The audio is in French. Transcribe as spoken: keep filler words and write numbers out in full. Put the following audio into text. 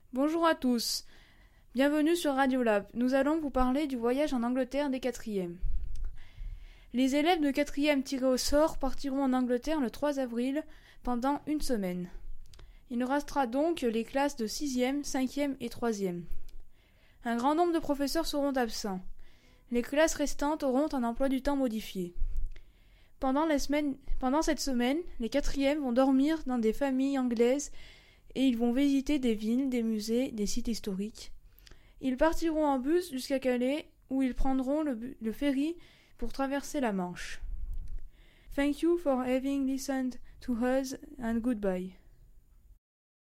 Bonjour à tous, bienvenue sur Radiolab. Nous allons vous parler du voyage en Angleterre des quatrièmes. Les élèves de quatrième tirés au sort partiront en Angleterre le trois avril pendant une semaine. Il ne restera donc que les classes de sixième, cinquième et troisième. Un grand nombre de professeurs seront absents. Les classes restantes auront un emploi du temps modifié. Pendant, les semaines, pendant cette semaine, les quatrièmes vont dormir dans des familles anglaises et ils vont visiter des villes, des musées, des sites historiques. Ils partiront en bus jusqu'à Calais où ils prendront le, bu- le ferry pour traverser la Manche. Thank you for having listened to us and goodbye.